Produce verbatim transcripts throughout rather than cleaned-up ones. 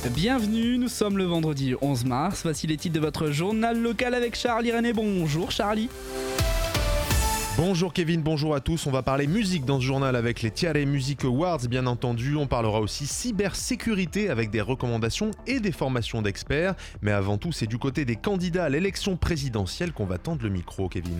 Bienvenue, nous sommes le vendredi onze mars. Voici les titres de votre journal local avec Charlie René. Bonjour Charlie. Bonjour Kevin, bonjour à tous. On va parler musique dans ce journal avec les Tiare Music Awards, bien entendu. On parlera aussi cybersécurité avec des recommandations et des formations d'experts. Mais avant tout, c'est du côté des candidats à l'élection présidentielle qu'on va tendre le micro, Kevin.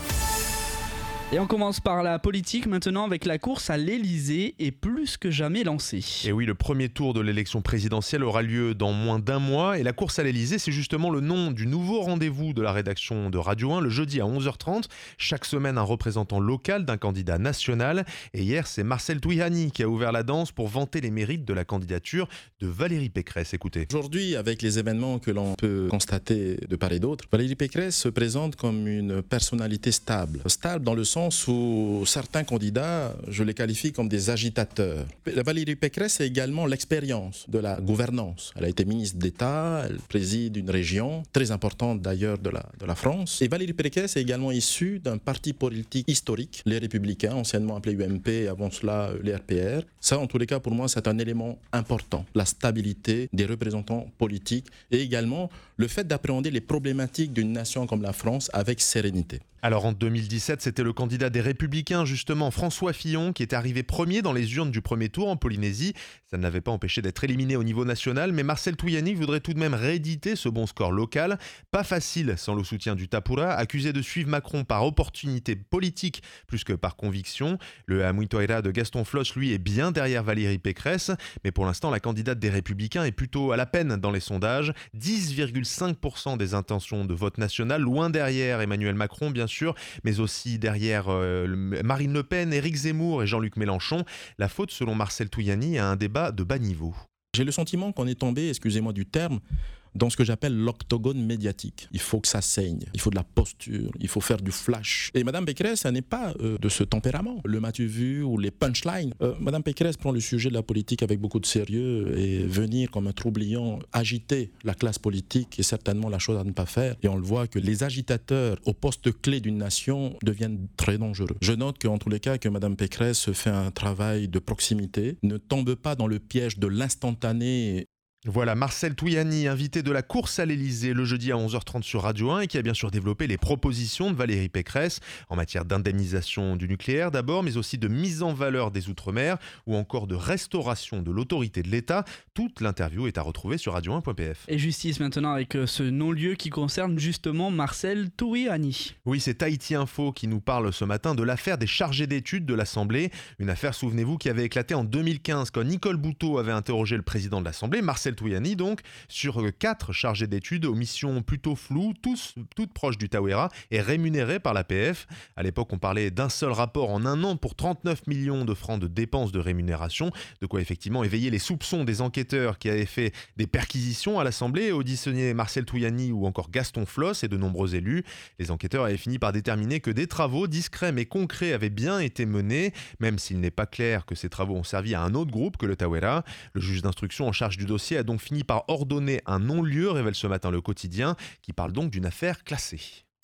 Et on commence par la politique maintenant avec la course à l'Elysée est plus que jamais lancée. Et oui, le premier tour de l'élection présidentielle aura lieu dans moins d'un mois. Et la course à l'Elysée, c'est justement le nom du nouveau rendez-vous de la rédaction de Radio un, le jeudi à onze heures trente. Chaque semaine, un représentant local d'un candidat national. Et hier, c'est Marcel Touihani qui a ouvert la danse pour vanter les mérites de la candidature de Valérie Pécresse. Écoutez. Aujourd'hui, avec les événements que l'on peut constater de part et d'autre, Valérie Pécresse se présente comme une personnalité stable. Stable dans le sens où certains candidats, je les qualifie comme des agitateurs. Valérie Pécresse a également l'expérience de la gouvernance. Elle a été ministre d'État, elle préside une région très importante d'ailleurs de la, de la France. Et Valérie Pécresse est également issue d'un parti politique historique, les Républicains, anciennement appelés U M P, avant cela les R P R. Ça, en tous les cas, pour moi, c'est un élément important. La stabilité des représentants politiques et également le fait d'appréhender les problématiques d'une nation comme la France avec sérénité. Alors en deux mille dix-sept, c'était le candidat des Républicains, justement, François Fillon, qui était arrivé premier dans les urnes du premier tour en Polynésie. Ça ne l'avait pas empêché d'être éliminé au niveau national, mais Marcel Touihani voudrait tout de même rééditer ce bon score local. Pas facile sans le soutien du Tapura, accusé de suivre Macron par opportunité politique plus que par conviction. Le Amuitoira de Gaston Flosse, lui, est bien derrière Valérie Pécresse, mais pour l'instant, la candidate des Républicains est plutôt à la peine dans les sondages. dix virgule cinq pour cent des intentions de vote national, loin derrière Emmanuel Macron, bien sûr, mais aussi derrière euh, Marine Le Pen, Éric Zemmour et Jean-Luc Mélenchon. La faute, selon Marcel Touihani, à un débat de bas niveau. J'ai le sentiment qu'on est tombé, excusez-moi du terme, dans ce que j'appelle l'octogone médiatique. Il faut que ça saigne, il faut de la posture, il faut faire du flash. Et Madame Pécresse, elle n'est pas euh, de ce tempérament. Le m'as-tu vu ou les punchlines. Euh, Madame Pécresse prend le sujet de la politique avec beaucoup de sérieux et venir comme un troublion agiter la classe politique est certainement la chose à ne pas faire. Et on le voit que les agitateurs au poste clé d'une nation deviennent très dangereux. Je note qu'en tous les cas, que Madame Pécresse fait un travail de proximité, ne tombe pas dans le piège de l'instantané. Voilà, Marcel Touihani, invité de la course à l'Elysée le jeudi à onze heures trente sur Radio un et qui a bien sûr développé les propositions de Valérie Pécresse en matière d'indemnisation du nucléaire d'abord, mais aussi de mise en valeur des Outre-mer ou encore de restauration de l'autorité de l'État. Toute l'interview est à retrouver sur radio un point p f. Et justice maintenant avec ce non-lieu qui concerne justement Marcel Touihani. Oui, c'est Tahiti Info qui nous parle ce matin de l'affaire des chargés d'études de l'Assemblée. Une affaire, souvenez-vous, qui avait éclaté en deux mille quinze quand Nicole Bouteau avait interrogé le président de l'Assemblée, Marcel Touihani, donc, sur quatre chargés d'études aux missions plutôt floues, tous, toutes proches du Tawera et rémunérés par l'A P F. À l'époque, on parlait d'un seul rapport en un an pour trente-neuf millions de francs de dépenses de rémunération, de quoi effectivement éveiller les soupçons des enquêteurs qui avaient fait des perquisitions à l'Assemblée, auditionné Marcel Touihani ou encore Gaston Flosse et de nombreux élus. Les enquêteurs avaient fini par déterminer que des travaux discrets mais concrets avaient bien été menés, même s'il n'est pas clair que ces travaux ont servi à un autre groupe que le Tawera. Le juge d'instruction en charge du dossier a donc fini par ordonner un non-lieu, révèle ce matin le quotidien, qui parle donc d'une affaire classée.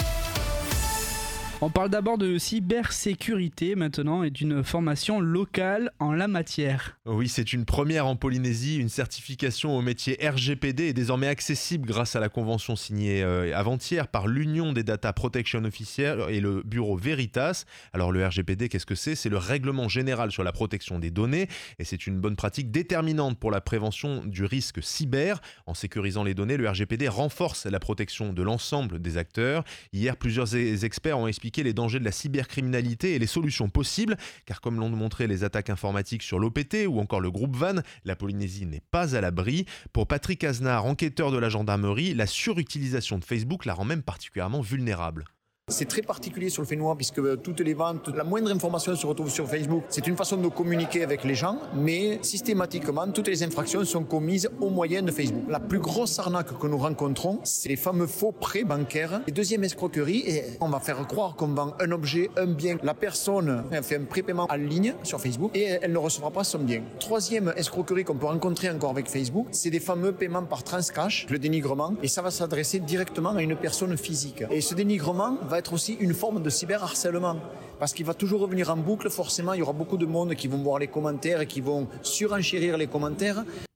On parle d'abord de cybersécurité maintenant et d'une formation locale en la matière. Oui, c'est une première en Polynésie. Une certification au métier R G P D est désormais accessible grâce à la convention signée euh, avant-hier par l'Union des Data Protection Officers et le bureau Veritas. Alors le R G P D, qu'est-ce que c'est ? C'est le règlement général sur la protection des données et c'est une bonne pratique déterminante pour la prévention du risque cyber. En sécurisant les données, le R G P D renforce la protection de l'ensemble des acteurs. Hier, plusieurs experts ont expliqué les dangers de la cybercriminalité et les solutions possibles, car comme l'ont montré les attaques informatiques sur l'O P T ou encore le groupe Van, la Polynésie n'est pas à l'abri. Pour Patrick Aznar, enquêteur de la gendarmerie, la surutilisation de Facebook la rend même particulièrement vulnérable. C'est très particulier sur le Fénois puisque toutes les ventes, la moindre information se retrouve sur Facebook. C'est une façon de communiquer avec les gens, mais systématiquement, toutes les infractions sont commises au moyen de Facebook. La plus grosse arnaque que nous rencontrons, c'est les fameux faux prêts bancaires. Et deuxième escroquerie, et on va faire croire qu'on vend un objet, un bien. La personne a fait un prépaiement en ligne sur Facebook et elle ne recevra pas son bien. Troisième escroquerie qu'on peut rencontrer encore avec Facebook, c'est des fameux paiements par transcash, le dénigrement, et ça va s'adresser directement à une personne physique. Et ce dénigrement va être aussi une forme de cyberharcèlement parce qu'il va toujours revenir en boucle. Forcément, il y aura beaucoup de monde qui vont voir les commentaires et qui vont surenchérir les commentaires.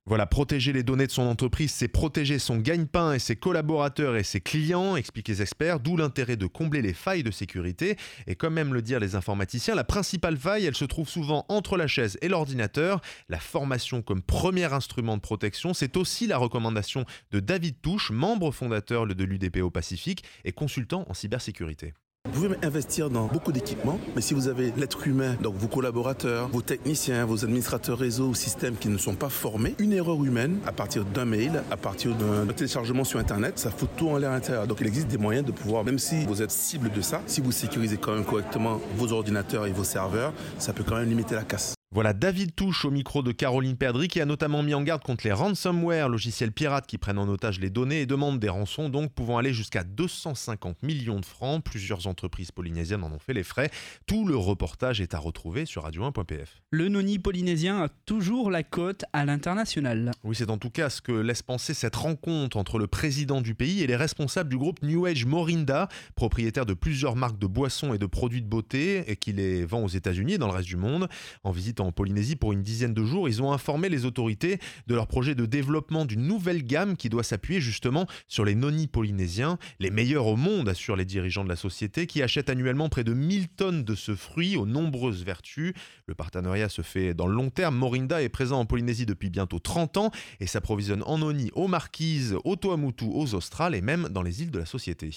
Voilà, protéger les données de son entreprise, c'est protéger son gagne-pain et ses collaborateurs et ses clients, expliquent les experts, d'où l'intérêt de combler les failles de sécurité. Et comme aiment le dire les informaticiens, la principale faille, elle se trouve souvent entre la chaise et l'ordinateur. La formation comme premier instrument de protection, c'est aussi la recommandation de David Touche, membre fondateur de l'U D P O Pacifique et consultant en cybersécurité. Vous pouvez investir dans beaucoup d'équipements, mais si vous avez l'être humain, donc vos collaborateurs, vos techniciens, vos administrateurs réseau ou systèmes qui ne sont pas formés, une erreur humaine à partir d'un mail, à partir d'un téléchargement sur Internet, ça fout tout en l'air à l'intérieur. Donc il existe des moyens de pouvoir, même si vous êtes cible de ça, si vous sécurisez quand même correctement vos ordinateurs et vos serveurs, ça peut quand même limiter la casse. Voilà David Touche au micro de Caroline Perdry qui a notamment mis en garde contre les ransomware, logiciels pirates qui prennent en otage les données et demandent des rançons, donc pouvant aller jusqu'à deux cent cinquante millions de francs. Plusieurs entreprises polynésiennes en ont fait les frais. Tout le reportage est à retrouver sur radio un point p f. Le noni polynésien a toujours la cote à l'international. Oui, c'est en tout cas ce que laisse penser cette rencontre entre le président du pays et les responsables du groupe New Age Morinda, propriétaire de plusieurs marques de boissons et de produits de beauté et qui les vend aux États-Unis et dans le reste du monde. En visite en Polynésie pour une dizaine de jours, ils ont informé les autorités de leur projet de développement d'une nouvelle gamme qui doit s'appuyer justement sur les nonis polynésiens, les meilleurs au monde, assurent les dirigeants de la société, qui achètent annuellement près de mille tonnes de ce fruit aux nombreuses vertus. Le partenariat se fait dans le long terme. Morinda est présent en Polynésie depuis bientôt trente ans et s'approvisionne en noni aux Marquises, aux Tuamotu, aux Australes et même dans les îles de la Société.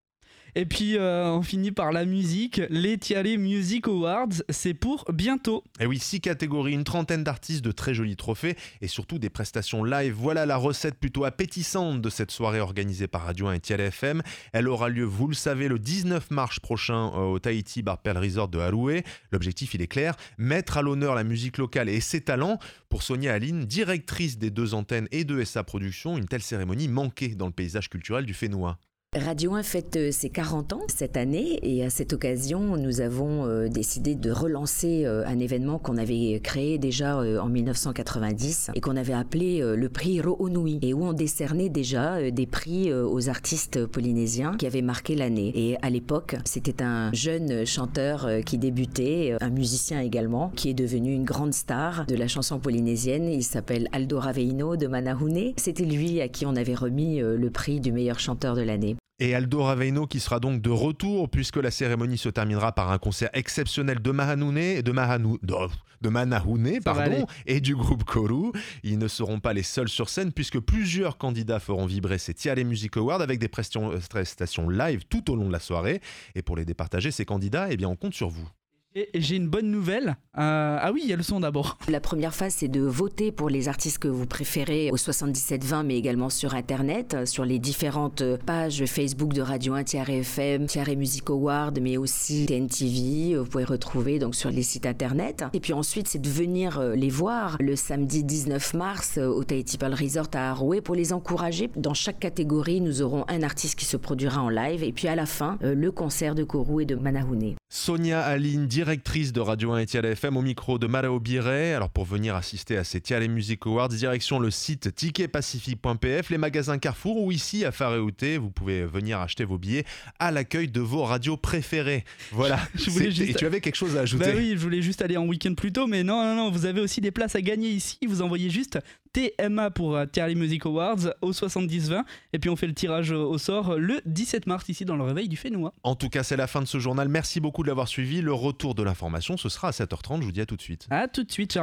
Et puis euh, on finit par la musique, les Tiare Music Awards, c'est pour bientôt. Et oui, six catégories, une trentaine d'artistes, de très jolis trophées et surtout des prestations live. Voilà la recette plutôt appétissante de cette soirée organisée par Radio un et Tiare F M. Elle aura lieu, vous le savez, le dix-neuf mars prochain au Tahiti Bar Pearl Resort de Haroué. L'objectif, il est clair, mettre à l'honneur la musique locale et ses talents. Pour Sonia Aline, directrice des deux antennes et de S A Productions, une telle cérémonie manquait dans le paysage culturel du Fénois. Radio un fête ses quarante ans cette année et à cette occasion, nous avons euh, décidé de relancer euh, un événement qu'on avait créé déjà euh, en dix-neuf cent quatre-vingt-dix et qu'on avait appelé euh, le prix Ro'onui et où on décernait déjà euh, des prix euh, aux artistes polynésiens qui avaient marqué l'année. Et à l'époque, c'était un jeune chanteur euh, qui débutait, euh, un musicien également, qui est devenu une grande star de la chanson polynésienne. Il s'appelle Aldo Raveino de Manahune. C'était lui à qui on avait remis euh, le prix du meilleur chanteur de l'année. Et Aldo Raveino qui sera donc de retour puisque la cérémonie se terminera par un concert exceptionnel de Mahanune, de, Mahanu, de, de Manahune pardon, et du groupe Koru. Ils ne seront pas les seuls sur scène puisque plusieurs candidats feront vibrer ces Tiare Music Awards avec des prestations live tout au long de la soirée. Et pour les départager, ces candidats, eh bien, on compte sur vous. Et j'ai une bonne nouvelle. Euh, ah oui, il y a le son d'abord. La première phase, c'est de voter pour les artistes que vous préférez au soixante-dix-sept vingt, mais également sur Internet, sur les différentes pages Facebook de Radio un, Tiare F M, Tiare Music Award, mais aussi T N T V. Vous pouvez retrouver donc sur les sites Internet. Et puis ensuite, c'est de venir les voir le samedi dix-neuf mars au Tahiti Pearl Resort à Haroué pour les encourager. Dans chaque catégorie, nous aurons un artiste qui se produira en live. Et puis à la fin, le concert de Koru et de Manahune. Sonia Aline, directrice de Radio un et Tiare F M au micro de Marao Biret. Alors pour venir assister à ces Tiare Music Awards, direction le site ticket pacifique point p f, les magasins Carrefour ou ici à Whareouté, vous pouvez venir acheter vos billets à l'accueil de vos radios préférées. Voilà. Je voulais juste... Et tu avais quelque chose à ajouter? Bah oui, je voulais juste aller en week-end plus tôt, mais non, non, non, vous avez aussi des places à gagner ici. Vous envoyez juste T M A pour uh, Tiare Music Awards au soixante-dix vingt et puis on fait le tirage au sort le dix-sept mars ici dans le réveil du Fénois. En tout cas, c'est la fin de ce journal. Merci beaucoup de l'avoir suivi. Le retour de l'information, ce sera à sept heures trente. Je vous dis à tout de suite. À tout de suite, Charles.